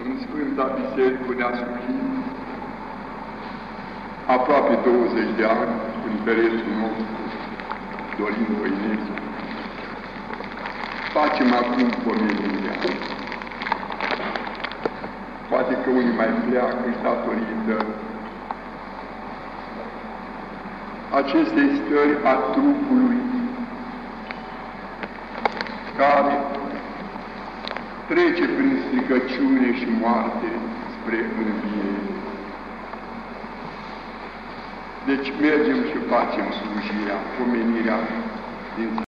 în Sfânta Biserică ne-a slujit aproape 20 de ani în perețul nostru, Dorin Voinescu. Facem acum pomenirea. Poate că unii mai pleacă datorită acestei stări a trupului care trece prin stricăciune și moarte spre înviere. Deci mergem și facem slujirea, pomenirea din